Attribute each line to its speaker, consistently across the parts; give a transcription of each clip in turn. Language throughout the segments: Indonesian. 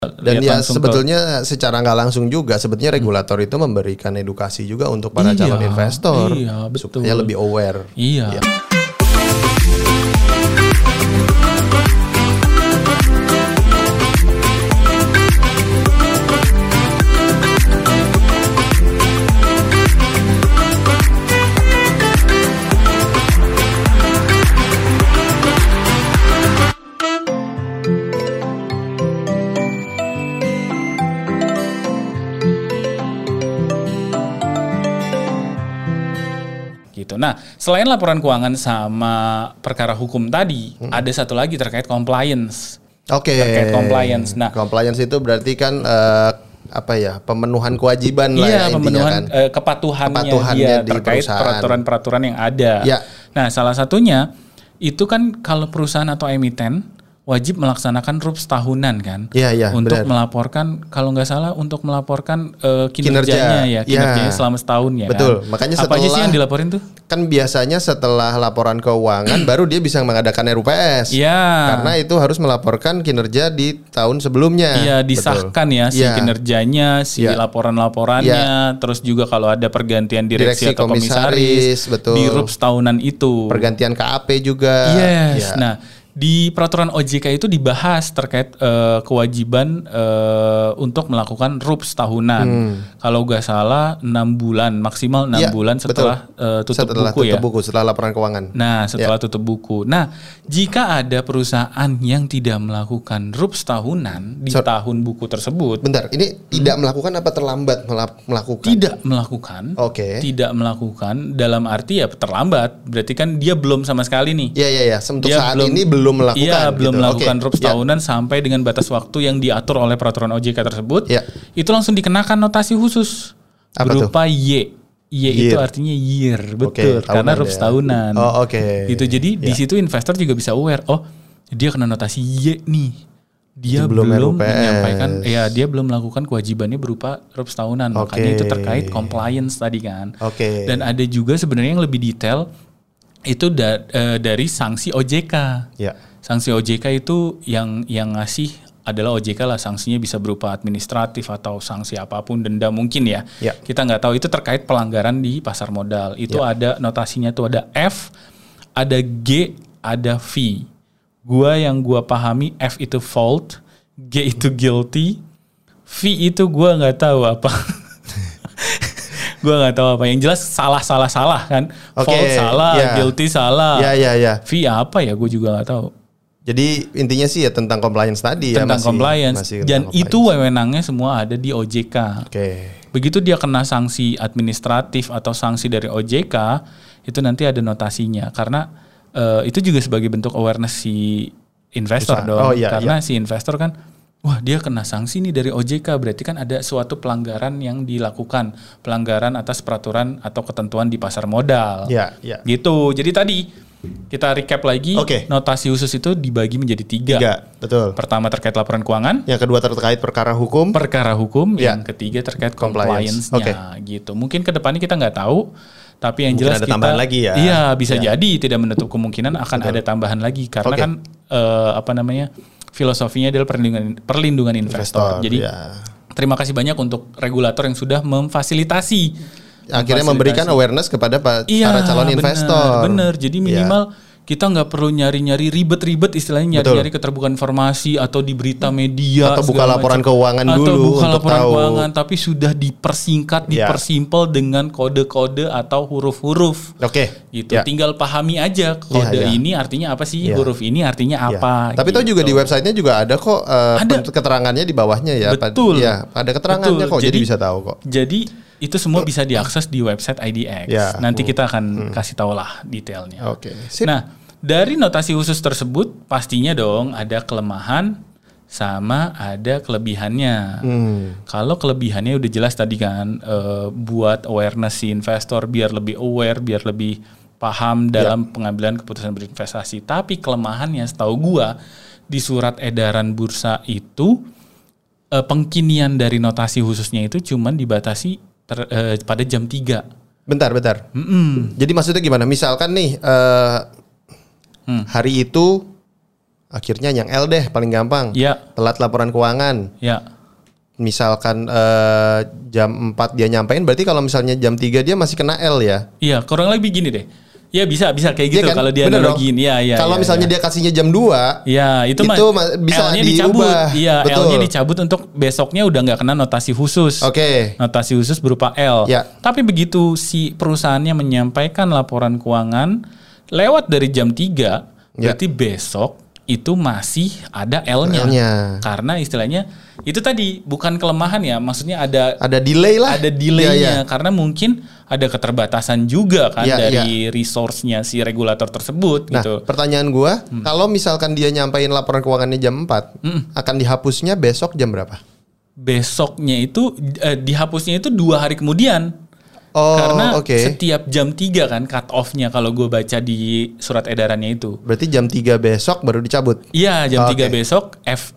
Speaker 1: Dan ya sebetulnya secara nggak langsung juga sebetulnya regulator itu memberikan edukasi juga untuk para calon investor supaya lebih aware.
Speaker 2: Iya. Nah, selain laporan keuangan sama perkara hukum tadi, ada satu lagi terkait compliance.
Speaker 1: Oke.
Speaker 2: Terkait compliance. Nah,
Speaker 1: compliance itu berarti kan pemenuhan kewajiban lah ya
Speaker 2: pemenuhan
Speaker 1: kan.
Speaker 2: kepatuhannya
Speaker 1: di
Speaker 2: terkait
Speaker 1: perusahaan.
Speaker 2: peraturan-peraturan yang ada.
Speaker 1: Ya.
Speaker 2: Nah, salah satunya itu kan kalau perusahaan atau emiten wajib melaksanakan RUPS tahunan kan, untuk
Speaker 1: benar.
Speaker 2: melaporkan kalau nggak salah untuk melaporkan kinerjanya selama setahun ya.
Speaker 1: Betul.
Speaker 2: Kan?
Speaker 1: Makanya
Speaker 2: apa aja sih yang dilaporin tuh?
Speaker 1: Kan biasanya setelah laporan keuangan baru dia bisa mengadakan RUPS. Karena itu harus melaporkan kinerja di tahun sebelumnya.
Speaker 2: Iya, disahkan si kinerjanya, laporan-laporannya, terus juga kalau ada pergantian direksi atau komisaris
Speaker 1: betul.
Speaker 2: Di RUPS tahunan itu.
Speaker 1: Pergantian KAP juga.
Speaker 2: Yes. Nah, di peraturan OJK itu dibahas terkait kewajiban untuk melakukan RUPS tahunan. Kalau nggak salah 6 bulan, maksimal 6 bulan setelah tutup buku,
Speaker 1: setelah laporan keuangan.
Speaker 2: Nah, setelah tutup buku. Nah, jika ada perusahaan yang tidak melakukan RUPS tahunan di tahun buku tersebut.
Speaker 1: Bentar, ini tidak melakukan apa terlambat melakukan?
Speaker 2: Tidak melakukan.
Speaker 1: Oke.
Speaker 2: Tidak melakukan dalam arti ya terlambat. Berarti kan dia belum sama sekali nih.
Speaker 1: Iya. Untuk saat ini belum melakukan.
Speaker 2: Iya, belum melakukan RUPS tahunan sampai dengan batas waktu yang diatur oleh peraturan OJK tersebut. Itu langsung dikenakan notasi khusus berupa Y. Itu artinya year, betul. Karena RUPS tahunan. Gitu. Jadi di situ investor juga bisa aware. Oh, dia kena notasi Y nih. Dia belum menyampaikan, dia belum melakukan kewajibannya berupa RUPS tahunan. Makanya itu terkait compliance tadi kan. Dan ada juga sebenarnya yang lebih detail itu dari sanksi OJK. Sanksi OJK itu yang ngasih adalah OJK lah, sanksinya bisa berupa administratif atau sanksi apapun, denda mungkin ya. Kita nggak tahu, itu terkait pelanggaran di pasar modal. Itu ada notasinya tuh, ada F, ada G, ada V. Yang gua pahami F itu fault, G itu guilty, V itu gua nggak tahu apa. Gue nggak tahu apa. Yang jelas salah kan. Fault salah, guilty salah. V apa ya? Gue juga nggak tahu.
Speaker 1: Jadi intinya sih ya tentang compliance tadi.
Speaker 2: Tentang compliance. Dan itu wewenangnya semua ada di OJK. Begitu dia kena sanksi administratif atau sanksi dari OJK, itu nanti ada notasinya. Karena itu juga sebagai bentuk awareness si investor dong. Karena si investor kan, wah dia kena sanksi nih dari OJK, berarti kan ada suatu pelanggaran yang dilakukan, pelanggaran atas peraturan atau ketentuan di pasar modal. Gitu. Jadi tadi kita recap lagi, notasi khusus itu dibagi menjadi 3.
Speaker 1: Betul.
Speaker 2: Pertama terkait laporan keuangan,
Speaker 1: yang kedua terkait perkara hukum,
Speaker 2: yang ketiga terkait compliance-nya. Gitu. Mungkin kedepannya kita nggak tahu, tapi yang jelas
Speaker 1: ada tambahan lagi ya.
Speaker 2: Iya, bisa jadi, tidak menutup kemungkinan akan ada tambahan lagi karena kan filosofinya adalah perlindungan investor. Jadi terima kasih banyak untuk regulator yang sudah memfasilitasi.
Speaker 1: Akhirnya memberikan awareness kepada para calon investor.
Speaker 2: Bener. Jadi minimal kita nggak perlu nyari-nyari ribet-ribet, istilahnya nyari-nyari keterbukaan informasi atau di berita media
Speaker 1: atau buka laporan keuangan dulu
Speaker 2: atau buka
Speaker 1: untuk
Speaker 2: laporan
Speaker 1: tahu.
Speaker 2: Keuangan, tapi sudah dipersingkat, dipersimpel dengan kode-kode atau huruf-huruf. Gitu. Tinggal pahami aja kode ini artinya apa sih, huruf ini artinya apa.
Speaker 1: Tapi tahu juga di websitenya juga ada kok keterangannya di bawahnya ya.
Speaker 2: Betul.
Speaker 1: Ada keterangannya kok, jadi bisa tahu kok.
Speaker 2: Jadi itu semua bisa diakses di website IDX. Nanti kita akan kasih tahu lah detailnya. Nah, dari notasi khusus tersebut pastinya dong ada kelemahan sama ada kelebihannya. Kalau kelebihannya udah jelas tadi kan, buat awareness si investor biar lebih aware, biar lebih paham dalam pengambilan keputusan berinvestasi. Tapi kelemahannya setahu gua di surat edaran bursa itu pengkinian dari notasi khususnya itu cuman dibatasi pada jam 3.
Speaker 1: Bentar. Jadi maksudnya gimana? Misalkan nih hari itu Akhirnya yang L deh paling gampang.
Speaker 2: Ya.
Speaker 1: Telat laporan keuangan.
Speaker 2: Ya.
Speaker 1: Misalkan jam 4 dia nyampein, berarti kalau misalnya jam 3 dia masih kena L ya?
Speaker 2: Iya, kurang lebih gini deh. Ya bisa kayak gitu kan? Kalau dia analogiin. Iya.
Speaker 1: Kalau misalnya dia kasihnya jam 2,
Speaker 2: ya itu
Speaker 1: bisa
Speaker 2: L-nya
Speaker 1: dicabut.
Speaker 2: Iya, L-nya dicabut untuk besoknya udah nggak kena notasi khusus.
Speaker 1: Oke.
Speaker 2: Notasi khusus berupa L.
Speaker 1: Ya.
Speaker 2: Tapi begitu si perusahaannya menyampaikan laporan keuangan lewat dari jam 3, berarti besok itu masih ada L-nya. Karena istilahnya itu tadi bukan kelemahan ya, maksudnya ada
Speaker 1: delay lah.
Speaker 2: Ada delaynya karena mungkin ada keterbatasan juga kan dari resource-nya si regulator tersebut gitu.
Speaker 1: Pertanyaan gua, kalau misalkan dia nyampein laporan keuangannya jam 4, akan dihapusnya besok jam berapa?
Speaker 2: Besoknya itu dihapusnya itu 2 hari kemudian. Karena setiap jam 3 kan cut off-nya kalau gue baca di surat edarannya itu.
Speaker 1: Berarti jam 3 besok baru dicabut?
Speaker 2: Iya, jam 3 besok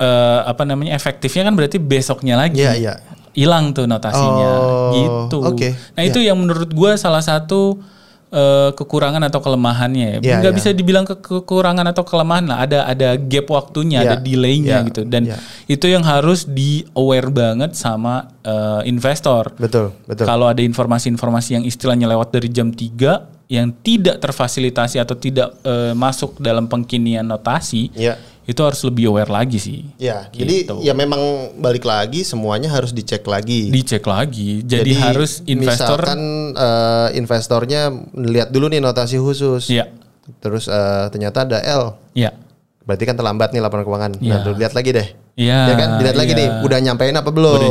Speaker 2: efektifnya kan berarti besoknya lagi.
Speaker 1: Iya.
Speaker 2: Hilang tuh notasinya gitu. Nah, itu yang menurut gue salah satu kekurangan atau kelemahannya. Nggak bisa dibilang kekurangan atau kelemahan lah. Ada gap waktunya, ada delaynya gitu. Dan itu yang harus di aware banget sama investor.
Speaker 1: Betul.
Speaker 2: Kalau ada informasi-informasi yang istilahnya lewat dari jam 3 yang tidak terfasilitasi atau tidak masuk dalam pengkinian notasi, itu harus lebih aware lagi sih.
Speaker 1: Ya, gitu. Jadi ya memang balik lagi semuanya harus dicek lagi.
Speaker 2: Jadi harus investor.
Speaker 1: Misalkan investornya lihat dulu nih notasi khusus.
Speaker 2: Iya.
Speaker 1: Terus ternyata ada L.
Speaker 2: Iya.
Speaker 1: Berarti kan terlambat nih laporan keuangan. Nah, lihat lagi deh.
Speaker 2: Iya.
Speaker 1: Ya kan, dilihat lagi nih, udah nyampein apa belum?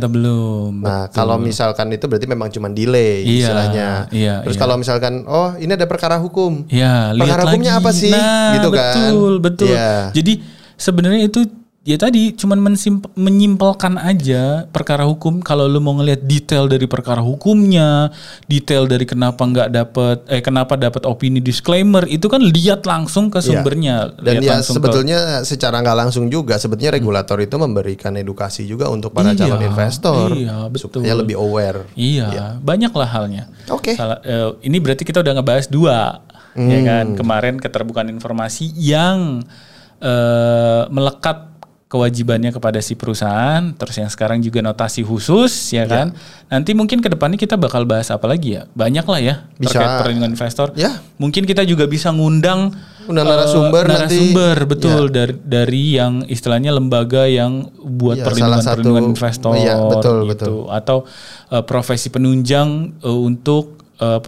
Speaker 1: Nah, kalau misalkan itu berarti memang cuma delay istilahnya. Terus kalau misalkan ini ada perkara hukum.
Speaker 2: Iya,
Speaker 1: perkara hukumnya apa sih? Gitu kan.
Speaker 2: Betul. Jadi sebenarnya itu ya tadi cuman menyimpelkan aja perkara hukum. Kalau lu mau ngelihat detail dari perkara hukumnya, detail dari kenapa dapat opini disclaimer, itu kan lihat langsung ke sumbernya.
Speaker 1: Dan ya sebetulnya secara nggak langsung juga sebetulnya regulator itu memberikan edukasi juga untuk para calon investor supaya lebih aware.
Speaker 2: Banyak lah halnya. Ini berarti kita udah ngebahas 2 ya kan. Kemarin keterbukaan informasi yang melekat kewajibannya kepada si perusahaan, terus yang sekarang juga notasi khusus ya kan. Nanti mungkin ke depannya kita bakal bahas apa lagi ya? Banyak lah ya terkait perlindungan investor. Mungkin kita juga bisa ngundang narasumber betul dari yang istilahnya lembaga yang buat perlindungan investor gitu. Atau profesi penunjang untuk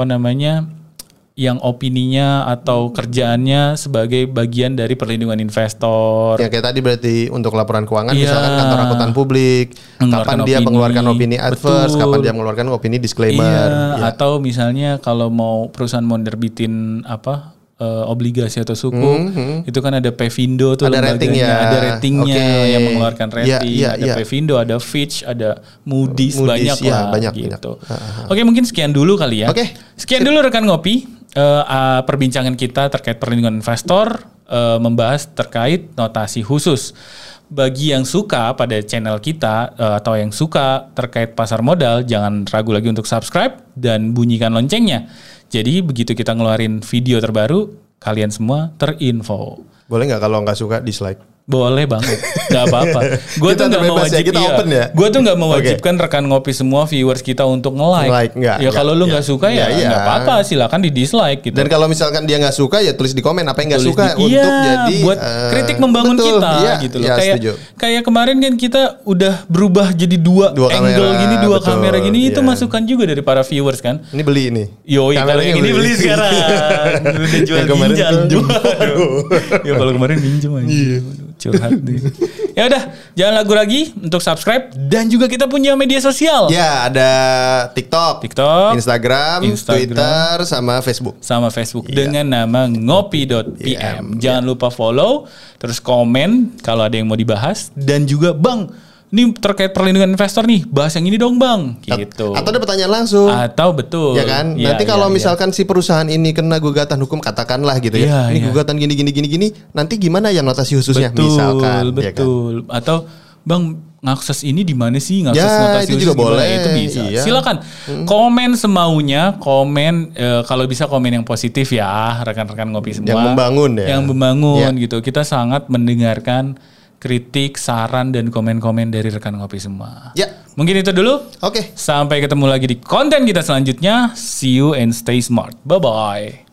Speaker 2: yang opininya atau kerjaannya sebagai bagian dari perlindungan investor.
Speaker 1: Ya kayak tadi berarti untuk laporan keuangan misalkan kantor akuntan publik, kapan dia mengeluarkan opini adverse, kapan dia mengeluarkan opini disclaimer.
Speaker 2: Atau misalnya kalau mau perusahaan mau nerbitin obligasi atau suku, itu kan ada Pevindo tuh
Speaker 1: ada
Speaker 2: ratingnya yang mengeluarkan rating, ada Pevindo, ada Fitch, ada Moody's banyak lah gitu. Oke, mungkin sekian dulu kali ya. Sekian dulu rekan ngopi. Perbincangan kita terkait perlindungan investor, membahas terkait notasi khusus. Bagi yang suka pada channel kita atau yang suka terkait pasar modal, jangan ragu lagi untuk subscribe dan bunyikan loncengnya. Jadi begitu kita ngeluarin video terbaru, kalian semua terinfo.
Speaker 1: Boleh nggak kalau nggak suka dislike?
Speaker 2: Boleh banget, nggak apa-apa. Gue tuh nggak Gue tuh nggak mewajibkan rekan ngopi semua viewers kita untuk nge-like. Kalau lu nggak suka ya nggak apa-apa, silakan di dislike gitu.
Speaker 1: Dan kalau misalkan dia nggak suka ya tulis di komen apa yang nggak suka untuk jadi
Speaker 2: buat kritik membangun kita gitu loh. Kayak kemarin kan kita udah berubah jadi dua angle gini, dua kamera gini, itu masukan juga dari para viewers kan.
Speaker 1: Ini beli ini.
Speaker 2: Yoi, kalau yang ini beli sekarang. Udah jual ginjal. Ya kalau kemarin pinjam aja. Curhat deh. Ya udah, jangan ragu lagi untuk subscribe dan juga kita punya media sosial.
Speaker 1: Ya, ada TikTok, Instagram, Twitter sama Facebook.
Speaker 2: Dengan nama ngopi.pm. Jangan lupa follow, terus komen kalau ada yang mau dibahas dan juga ini terkait perlindungan investor nih, bahas yang ini dong bang, gitu.
Speaker 1: Atau ada pertanyaan langsung.
Speaker 2: Atau betul.
Speaker 1: Ya kan. Nanti kalau misalkan si perusahaan ini kena gugatan hukum, katakanlah gitu ya. Ini gugatan gini. Nanti gimana ya notasi khususnya?
Speaker 2: Betul,
Speaker 1: misalkan.
Speaker 2: Betul. Ya kan? Atau bang, ngakses ini di mana sih, ngakses notasi
Speaker 1: itu juga boleh.
Speaker 2: Itu bisa. Iya. Silakan komen semaunya, kalau bisa komen yang positif ya, rekan-rekan ngopi semua.
Speaker 1: Yang membangun ya.
Speaker 2: Yang membangun gitu. Kita sangat mendengarkan kritik, saran dan komen-komen dari rekan ngopi semua.
Speaker 1: Ya.
Speaker 2: Mungkin itu dulu.
Speaker 1: Oke.
Speaker 2: Sampai ketemu lagi di konten kita selanjutnya. See you and stay smart. Bye bye.